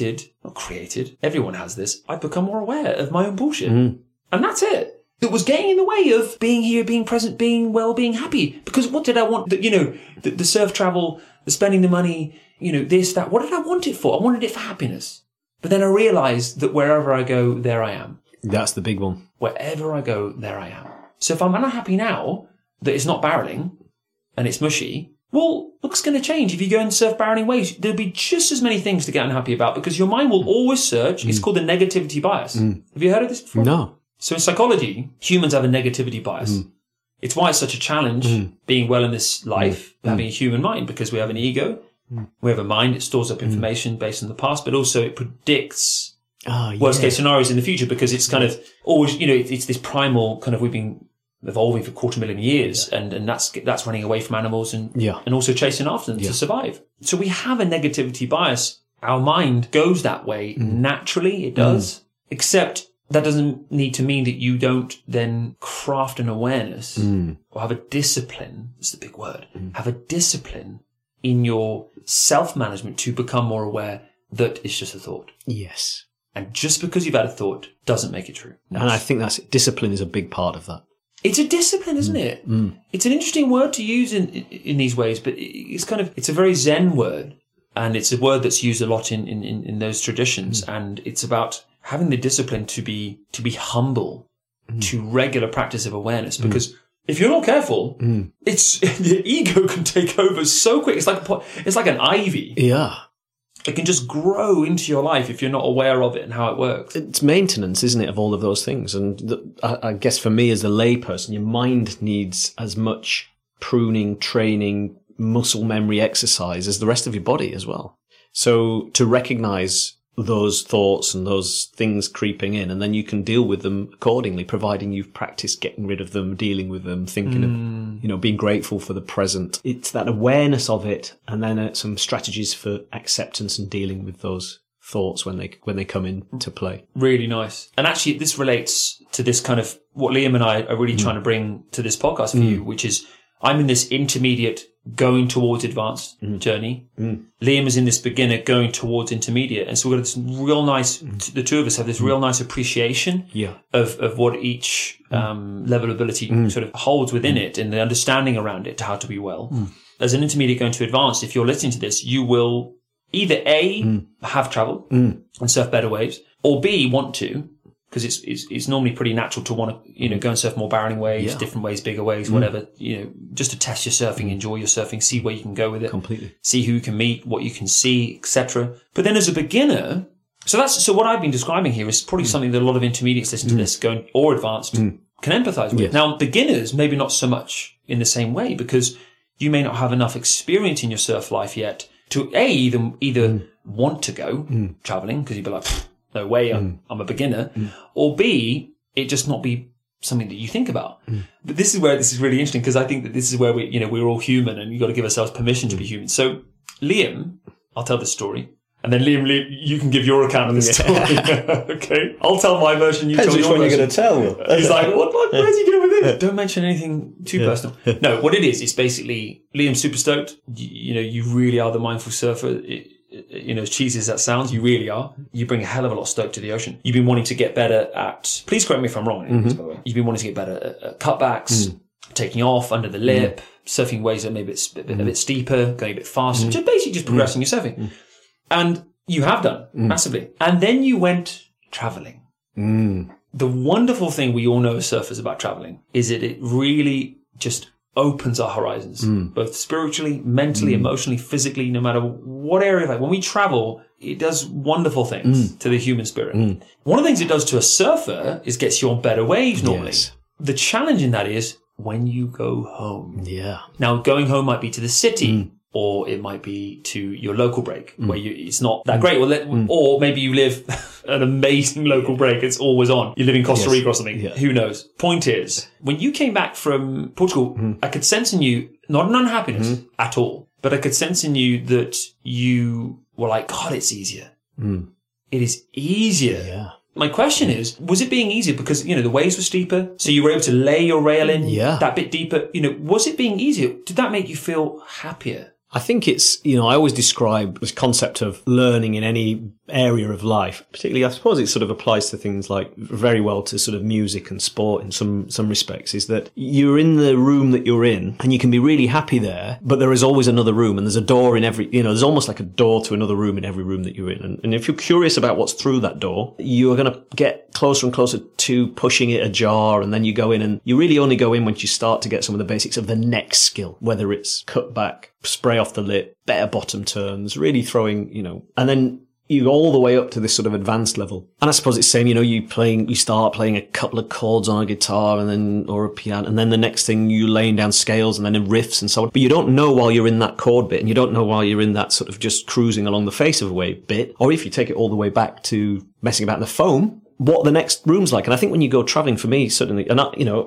everyone has this, I've become more aware of my own bullshit. And that's it. That was getting in the way of being here, being present, being well, being happy. Because what did I want? The surf travel, the spending the money, this, that. What did I want it for? I wanted it for happiness. But then I realized that wherever I go, there I am. That's the big one. Wherever I go, there I am. So if I'm unhappy now that it's not barreling and it's mushy, well, what's going to change? If you go and surf barreling waves, there'll be just as many things to get unhappy about, because your mind will always search. It's called the negativity bias. Have you heard of this before? No. So in psychology, humans have a negativity bias. It's why it's such a challenge being well in this life, having a human mind, because we have an ego, we have a mind, it stores up information based on the past, but also it predicts worst case scenarios in the future, because it's kind of always, it's this primal kind of, we've been evolving for 250,000 years, and that's running away from animals and also chasing after them to survive. So we have a negativity bias. Our mind goes that way naturally, it does, except that doesn't need to mean that you don't then craft an awareness or have a discipline. That's the big word. Have a discipline in your self-management to become more aware that it's just a thought. Yes. And just because you've had a thought doesn't make it true. And I think discipline is a big part of that. It's a discipline, isn't it? It's an interesting word to use in these ways, but it's a very Zen word. And it's a word that's used a lot in those traditions. And it's about having the discipline to be humble to regular practice of awareness, because if you're not careful, the ego can take over so quick. It's like an ivy. Yeah. It can just grow into your life if you're not aware of it and how it works. It's maintenance, isn't it, of all of those things? And I guess for me as a layperson, your mind needs as much pruning, training, muscle memory exercise as the rest of your body as well. So to recognize those thoughts and those things creeping in, and then you can deal with them accordingly, providing you've practiced getting rid of them, dealing with them, thinking of, being grateful for the present. It's that awareness of it, and then some strategies for acceptance and dealing with those thoughts when they come into play. Really nice. And actually, this relates to this kind of what Liam and I are really trying to bring to this podcast for you, which is I'm in this intermediate going towards advanced journey. Liam is in this beginner going towards intermediate. And so we've got this real nice, the two of us have this real nice appreciation of what each level of ability sort of holds within it, and the understanding around it to how to be well. As an intermediate going to advanced, if you're listening to this, you will either A, have traveled and surf better waves, or B, want to, because it's normally pretty natural to want to, go and surf more barreling waves, different waves, bigger waves, whatever, just to test your surfing, enjoy your surfing, see where you can go with it. Completely. See who you can meet, what you can see, etc. But then as a beginner, So what I've been describing here is probably something that a lot of intermediates listen to this going, or advanced can empathize with. Yes. Now, beginners, maybe not so much in the same way, because you may not have enough experience in your surf life yet to either want to go traveling, because you'd be like, no way, I'm a beginner, or B, it just not be something that you think about. But this is where this is really interesting, because I think that this is where we're all human, and you've got to give ourselves permission to be human. So Liam, I'll tell this story. And then Liam, you can give your account of this story. Okay. I'll tell my version, you tell your version. Which one you're going to tell. He's like, where's he going with this? Don't mention anything too personal. No, what it is basically, Liam's super stoked. You really are the mindful surfer. As cheesy as that sounds, you really are. You bring a hell of a lot of stoke to the ocean. You've been wanting to get better at, please correct me if I'm wrong, by the way. You've been wanting to get better at cutbacks, taking off under the lip, surfing waves that maybe a bit steeper, going a bit faster, just basically progressing your surfing. And you have done massively. And then you went traveling. The wonderful thing we all know as surfers about traveling is that it really just opens our horizons, both spiritually, mentally, emotionally, physically, no matter what area of life. When we travel, it does wonderful things to the human spirit. One of the things it does to a surfer is gets you on better waves normally. Yes. The challenge in that is when you go home. Yeah. Now, going home might be to the city. Or it might be to your local break where it's not that great. Or maybe you live an amazing local break. It's always on. You live in Costa Rica or something. Yeah. Who knows? Point is, when you came back from Portugal, I could sense in you, not an unhappiness at all, but I could sense in you that you were like, God, it's easier. It is easier. Yeah. My question is, was it being easier because, the waves were steeper, so you were able to lay your rail in that bit deeper? Was it being easier? Did that make you feel happier? I think it's, I always describe this concept of learning in any area of life. Particularly, I suppose it sort of applies to things like very well to sort of music and sport in some respects, is that you're in the room that you're in and you can be really happy there, but there is always another room and there's a door in every, there's almost like a door to another room in every room that you're in. And if you're curious about what's through that door, you are going to get closer and closer to pushing it ajar, and then you go in, and you really only go in once you start to get some of the basics of the next skill, whether it's cut back, spray off the lip, better bottom turns, really throwing, and then you go all the way up to this sort of advanced level. And I suppose it's the same, you start playing a couple of chords on a guitar or a piano, and then the next thing you laying down scales and then in riffs and so on. But you don't know while you're in that chord bit, and you don't know while you're in that sort of just cruising along the face of a wave bit, or if you take it all the way back to messing about in the foam, what the next room's like. And I think when you go traveling, for me, certainly, and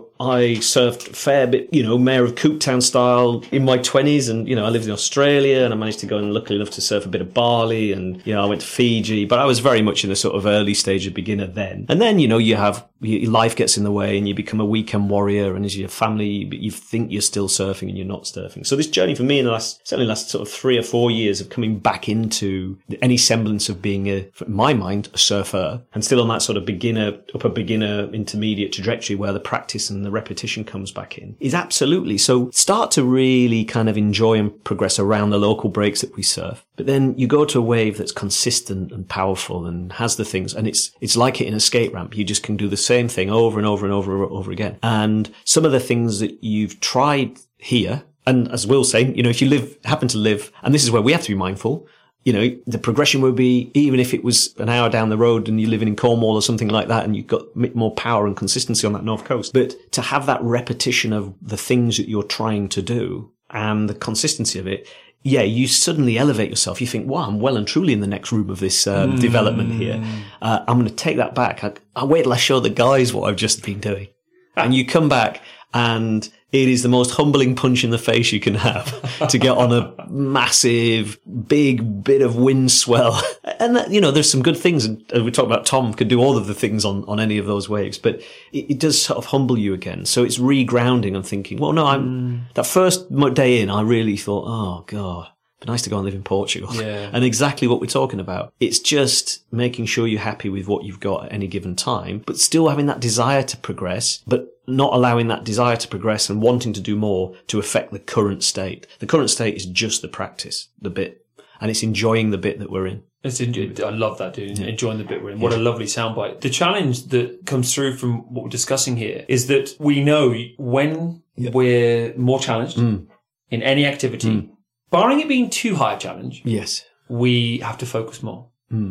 I surfed a fair bit, Mayor of Cooktown style in my 20s, and, I lived in Australia, and I managed to go and luckily enough to surf a bit of Bali, and, I went to Fiji, but I was very much in a sort of early stage of beginner then. And then, your life gets in the way and you become a weekend warrior, and as your family, you think you're still surfing and you're not surfing. So this journey for me in the last sort of 3 or 4 years of coming back into any semblance of being in my mind, a surfer, and still on that sort of upper beginner, intermediate trajectory where the practice and the repetition comes back in, is absolutely. So start to really kind of enjoy and progress around the local breaks that we surf. But then you go to a wave that's consistent and powerful and has the things, and it's like it in a skate ramp. You just can do the same thing over and over and over and over again. And some of the things that you've tried here, and as Will saying, if you happen to live, and this is where we have to be mindful, the progression would be, even if it was an hour down the road and you're living in Cornwall or something like that, and you've got more power and consistency on that north coast. But to have that repetition of the things that you're trying to do and the consistency of it, you suddenly elevate yourself. You think, wow, I'm well and truly in the next room of this development here. I'm going to take that back. I'll wait till I show the guys what I've just been doing. And you come back, and it is the most humbling punch in the face you can have to get on a massive, big bit of wind swell. And that, there's some good things. And we talked about Tom could do all of the things on any of those waves, but it does sort of humble you again. So it's re-grounding and thinking, well, no, that first day in, I really thought, oh God, it'd be nice to go and live in Portugal. Yeah. And exactly what we're talking about. It's just making sure you're happy with what you've got at any given time, but still having that desire to progress, but not allowing that desire to progress and wanting to do more to affect the current state. The current state is just the practice, the bit, and it's enjoying the bit that we're in. I love that, dude. Yeah. Enjoying the bit we're in. What a lovely soundbite. The challenge that comes through from what we're discussing here is that we know when we're more challenged in any activity, barring it being too high a challenge, yes, we have to focus more.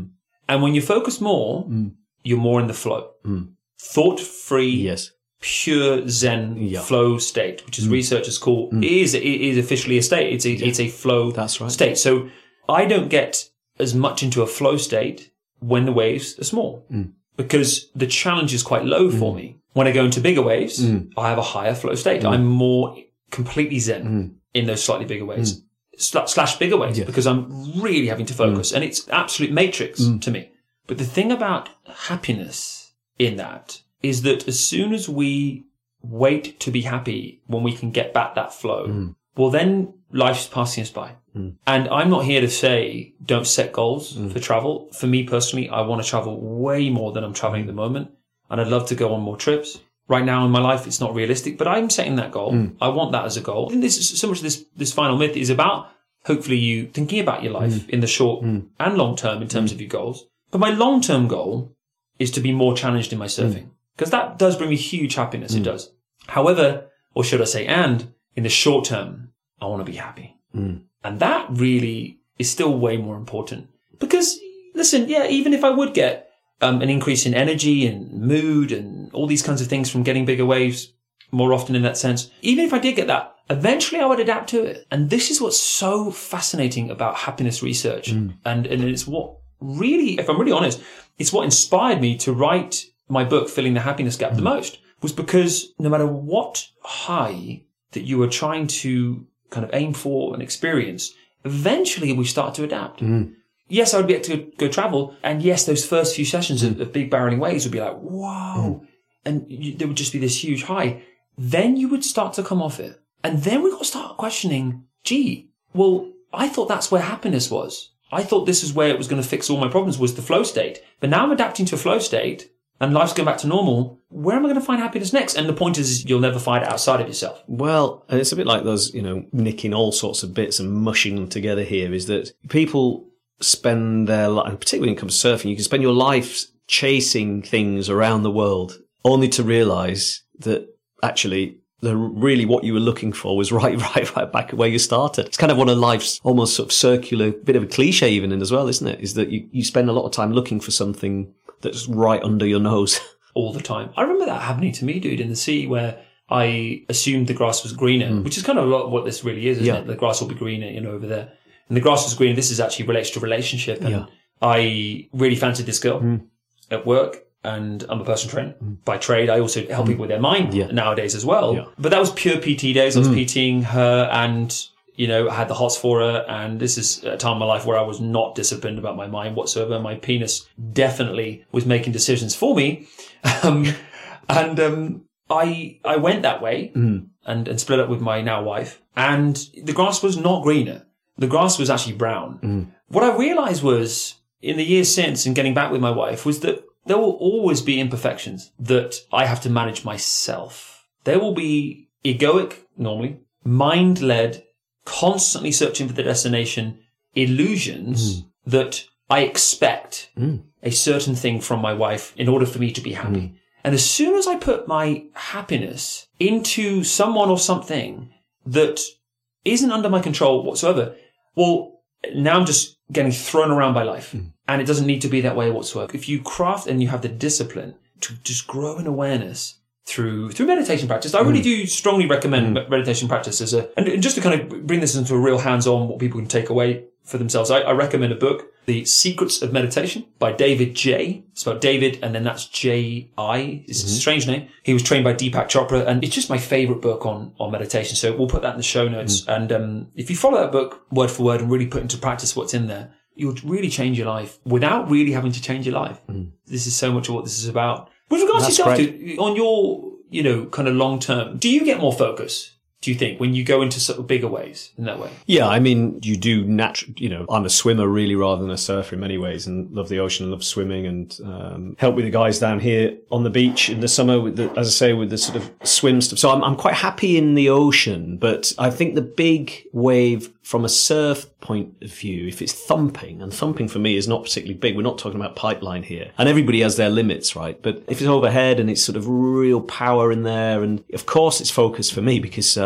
And when you focus more, you're more in the flow. Thought-free, Yes. pure Zen flow state, which is researchers call, is officially a state. It's a flow That's right. state. So I don't get as much into a flow state when the waves are small because the challenge is quite low for me. When I go into bigger waves, I have a higher flow state. I'm more completely Zen in those slightly bigger waves. Slash bigger waves because I'm really having to focus and it's absolute matrix to me. But the thing about happiness in that is that as soon as we wait to be happy when we can get back that flow, well, then life's passing us by. And I'm not here to say don't set goals for travel. For me personally, I want to travel way more than I'm traveling at the moment. And I'd love to go on more trips. Right now in my life, it's not realistic, but I'm setting that goal. I want that as a goal. And this is so much of this final myth is about hopefully you thinking about your life in the short and long term in terms of your goals. But my long-term goal is to be more challenged in my surfing because that does bring me huge happiness. It does. However, or should I say, and in the short term, I want to be happy. And that really is still way more important because listen, even if I would get an increase in energy and mood and all these kinds of things from getting bigger waves more often in that sense, even if I did get that, eventually I would adapt to it. And this is what's so fascinating about happiness research. And it's what really, if I'm really honest, it's what inspired me to write my book, Filling the Happiness Gap, the most, was because no matter what high that you are trying to kind of aim for and experience, eventually we start to adapt. Yes, I would be able to go travel. And yes, those first few sessions of big barreling waves would be like, wow. And there would just be this huge high. Then you would start to come off it. And then we got to start questioning, well, I thought that's where happiness was. I thought this is where it was going to fix all my problems was the flow state. But now I'm adapting to a flow state and life's going back to normal. Where am I going to find happiness next? And the point is you'll never find it outside of yourself. Well, and it's a bit like those, nicking all sorts of bits and mushing them together here is that people spend their life, particularly when it comes to surfing, you can spend your life chasing things around the world only to realize that actually really what you were looking for was right back where you started. It's kind of one of life's almost sort of circular, bit of a cliche even in as well, isn't it? Is that you spend a lot of time looking for something that's right under your nose. All the time. I remember that happening to me, dude, in the sea where I assumed the grass was greener, which is kind of what this really is, isn't it? The grass will be greener, over there. And the grass was greener. This is actually relates to relationship. And I really fancied this girl at work. And I'm a personal trainer by trade. I also help people with their mind nowadays as well. But that was pure PT days. I was PTing her and, I had the hots for her. And this is a time in my life where I was not disciplined about my mind whatsoever. My penis definitely was making decisions for me. I went that way and split up with my now wife. And the grass was not greener. The grass was actually brown. What I realized was in the years since and getting back with my wife was that there will always be imperfections that I have to manage myself. There will be egoic, normally, mind-led, constantly searching for the destination, illusions that I expect a certain thing from my wife in order for me to be happy. And as soon as I put my happiness into someone or something that isn't under my control whatsoever, well, now I'm just getting thrown around by life. And it doesn't need to be that way whatsoever. If you craft and you have the discipline to just grow in awareness through meditation practice, I really do strongly recommend meditation practice and just to kind of bring this into a real hands-on, what people can take away for themselves. I recommend a book, The Secrets of Meditation by David J. It's about David, and then that's J.I. It's a strange name. He was trained by Deepak Chopra, and it's just my favorite book on meditation. So we'll put that in the show notes. And if you follow that book word for word and really put into practice what's in there, you'll really change your life without really having to change your life. This is so much of what this is about. With regards to yourself, on your, kind of long term, do you get more focus? Do you think, when you go into sort of bigger ways in that way? Yeah, I mean, you do I'm a swimmer really rather than a surfer in many ways and love the ocean, love swimming and help with the guys down here on the beach in the summer with with the sort of swim stuff. So I'm quite happy in the ocean, but I think the big wave from a surf point of view, if it's thumping, and thumping for me is not particularly big, we're not talking about pipeline here, and everybody has their limits, right? But if it's overhead and it's sort of real power in there, and of course it's focused for me because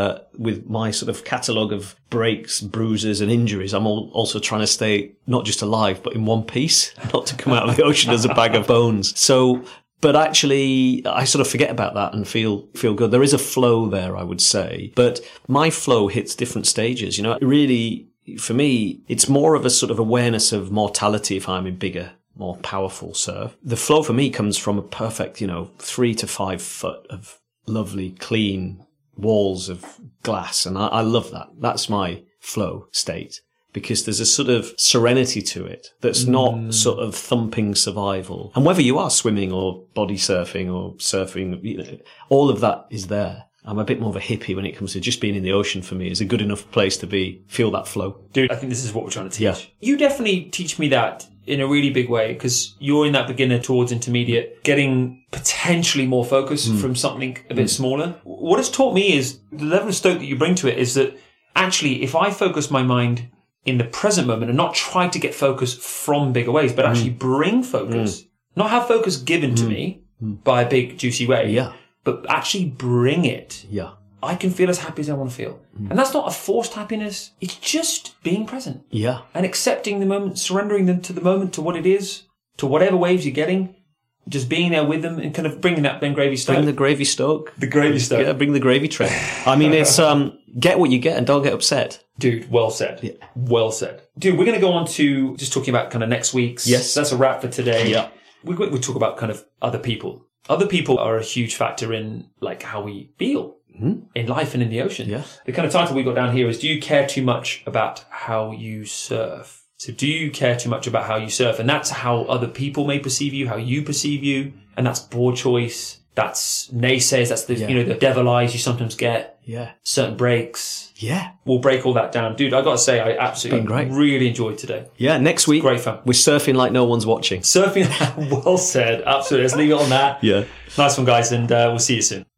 with my sort of catalogue of breaks, bruises and injuries, I'm also trying to stay not just alive, but in one piece, not to come out of the ocean as a bag of bones. So, but actually, I sort of forget about that and feel good. There is a flow there, I would say. But my flow hits different stages. You know, really, for me, it's more of a sort of awareness of mortality if I'm in bigger, more powerful surf. The flow for me comes from a perfect, 3 to 5 foot of lovely, clean walls of glass. And I love that. That's my flow state. Because there's a sort of serenity to it that's not sort of thumping survival. And whether you are swimming or body surfing or surfing, all of that is there. I'm a bit more of a hippie when it comes to just being in the ocean. For me is a good enough place to feel that flow. Dude, I think this is what we're trying to teach. Yeah. You definitely teach me that in a really big way because you're in that beginner towards intermediate, getting potentially more focus from something a bit smaller. What it's taught me is the level of stoke that you bring to it is that actually if I focus my mind in the present moment and not try to get focus from bigger waves, but actually bring focus, not have focus given to me by a big juicy wave, but actually bring it. Yeah. I can feel as happy as I want to feel. And that's not a forced happiness. It's just being present. Yeah. And accepting the moment, surrendering them to the moment, to what it is, to whatever waves you're getting, just being there with them and kind of bringing that Ben Gravy stoke. Bring the gravy stoke. The gravy stoke. Yeah, bring the gravy tray. I mean, it's, get what you get and don't get upset. Dude, well said. Yeah. Well said. Dude, we're going to go on to just talking about kind of next week's. Yes. That's a wrap for today. Yeah. We talk about kind of other people. Other people are a huge factor in like how we feel in life and in the ocean. Yeah. The kind of title we got down here is, do you care too much about how you surf? So do you care too much about how you surf? And that's how other people may perceive you, how you perceive you. And that's board choice. That's naysayers. That's the, the devil eyes you sometimes get. Yeah. Certain breaks. Yeah. We'll break all that down. Dude, I got to say, I absolutely really enjoyed today. Yeah. Next week, great fun. We're surfing like no one's watching. Surfing, well said. Absolutely. Let's leave it on that. Yeah. Nice one, guys. And we'll see you soon.